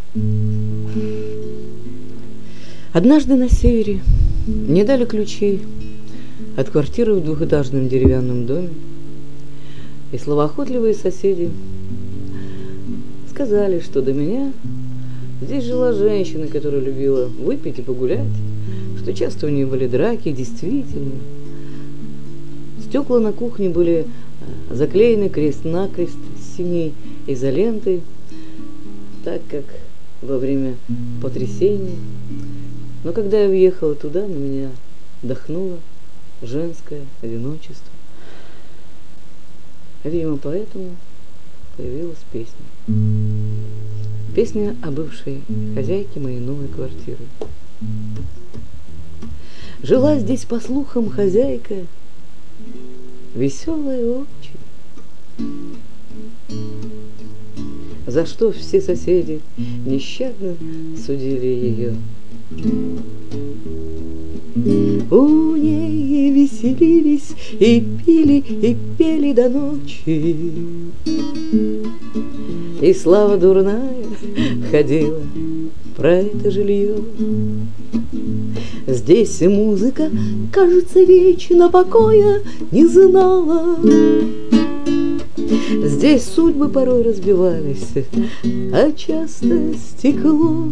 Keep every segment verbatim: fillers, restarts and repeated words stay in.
Однажды на севере мне дали ключи от квартиры в двухэтажном деревянном доме, и словоохотливые соседи сказали, что до меня здесь жила женщина, которая любила выпить и погулять, что часто у нее были драки, действительно. Стекла на кухне были заклеены крест-накрест синей изолентой, так как во время потрясения. Но когда я въехала туда, на меня дохнуло женское одиночество. Видимо, поэтому появилась песня. Песня о бывшей хозяйке моей новой квартиры. Жила здесь, по слухам, хозяйка, веселая очень, за что все соседи нещадно судили ее. У ней веселились и пили, и пели до ночи, и слава дурная ходила про это жилье. Здесь и музыка, кажется, вечно покоя не знала. Здесь судьбы порой разбивались, а часто стекло.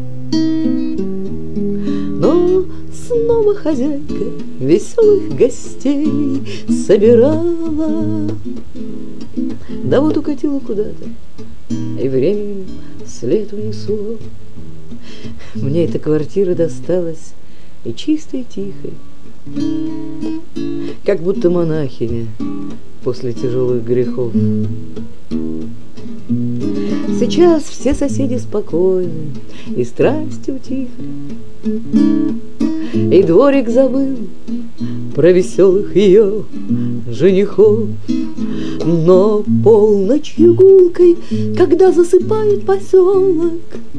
Но снова хозяйка веселых гостей собирала. Да вот укатила куда-то, и временем след унесло. Мне эта квартира досталась и чистой, и тихой, как будто монахиня после тяжелых грехов. Сейчас все соседи спокойны, и страсти утихли, и дворик забыл про веселых ее женихов. Но полночью гулкой, когда засыпает поселок,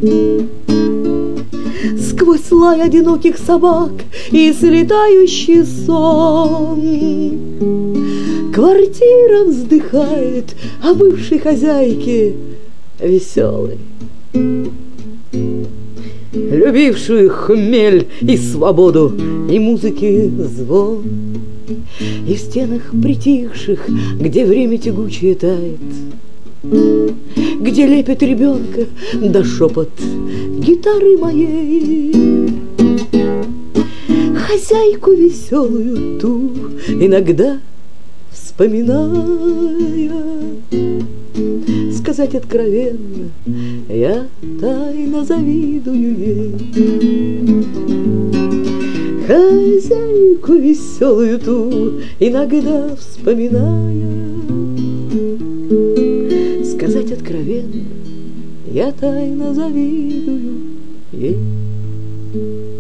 сквозь лай одиноких собак и слетающий сон, квартира вздыхает о бывшей хозяйке веселой, любившую хмель и свободу, и музыки звон, и в стенах притихших, где время тягучее тает, где лепит ребенка да шепот гитары моей. Хозяйку веселую ту иногда вспоминая, сказать откровенно, я тайно завидую ей. Хозяйку веселую ту иногда вспоминая, сказать откровенно, я тайно завидую ей.